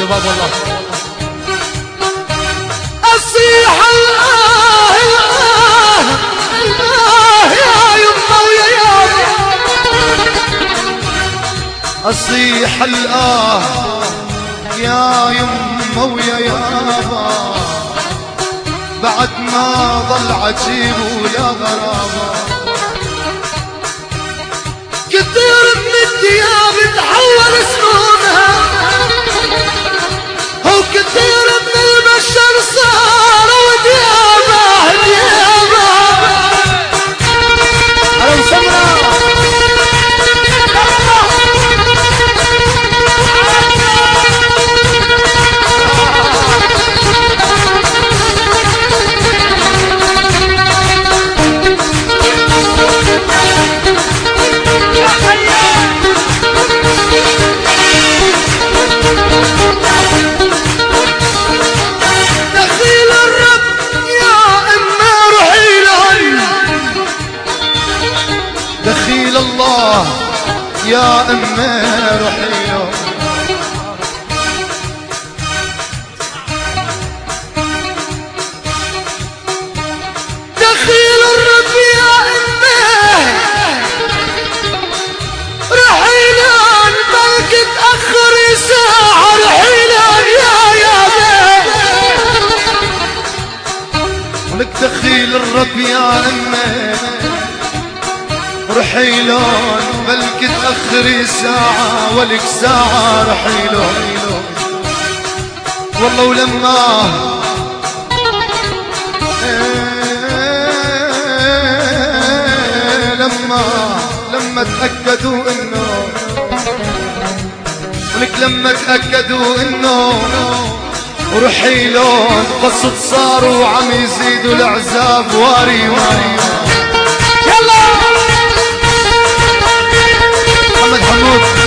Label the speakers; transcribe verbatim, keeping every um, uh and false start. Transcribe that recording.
Speaker 1: شباب والله.
Speaker 2: أصيح الله الله الله يا يمه ويا يابا، أصيح الله يا يمه ويا يابا، بعد ما ظل عجيب ولا غرابة. كثير من الدياب تحول سنونها، وكثير من البشر صاروا ديابة ديابة. أنا وسمرة دخيل الرب يا إما روحي لهن، دخيل الله يا إما روحي لهن. دخيل الرب يا إما روحي لهن، بلك تأخر ساعة روحي لهن يا يا ولك دخيل الرب يا أمي رحيلون، بلك تأخري ساعة ولك ساعة رحيلون. والله ولما إيه لما لما تأكدوا إنه ولك لما تأكدوا إنه ورحيلون قصد صاروا عم يزيدوا العذاب واري واري. يلا محمد حمود